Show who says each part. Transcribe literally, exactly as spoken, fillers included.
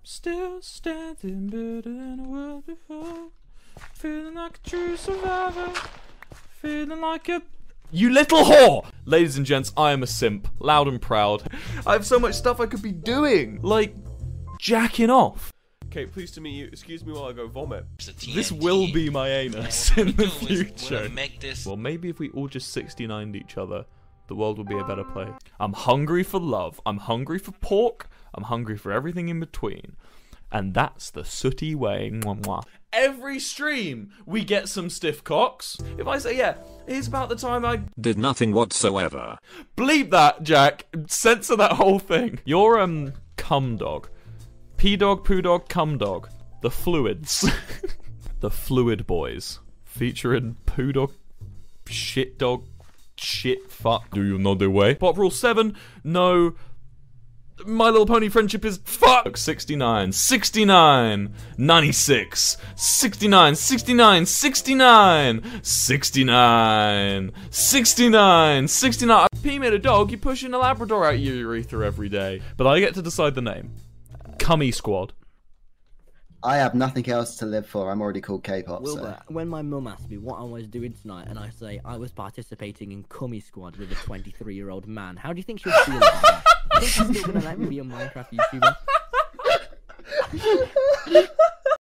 Speaker 1: Still standing better than I was before. Feeling like a true survivor. Feeling like a... You little whore! Ladies and gents, I am a simp. Loud and proud. I have so much stuff I could be doing. Like, jacking off.
Speaker 2: Okay, pleased to meet you. Excuse me while I go vomit.
Speaker 1: This will be my anus in the future.
Speaker 3: Make this...
Speaker 1: Well, maybe if we all just sixty-nined each other, the world will be a better place. I'm hungry for love. I'm hungry for pork. I'm hungry for everything in between. And that's the sooty way. Mwah, mwah. Every stream, we get some stiff cocks. If I say, yeah, it's about the time I...
Speaker 4: Did nothing whatsoever.
Speaker 1: Bleep that, Jack. Censor that whole thing. You're, um, cum dog. P-dog, poo-dog, cum dog. The fluids. The fluid boys. Featuring poo-dog, shit dog, shit fuck. Do you know the way? Pop rule seven, no... My Little Pony friendship is fuck. sixty-nine, sixty-nine, ninety-six, sixty-nine, sixty-nine, sixty-nine, sixty-nine, sixty-nine, sixty-nine. P made a dog, you're pushing a Labrador out your urethra every day. But I get to decide the name. Cummy Squad.
Speaker 5: I have nothing else to live for. I'm already called K-pop.
Speaker 6: Wilbur,
Speaker 5: So.
Speaker 6: when my mum asks me what I was doing tonight, and I say I was participating in Cummy Squad with a twenty-three-year-old man, how do you think she'll feel about that? Do you think she's still gonna let me be a Minecraft YouTuber?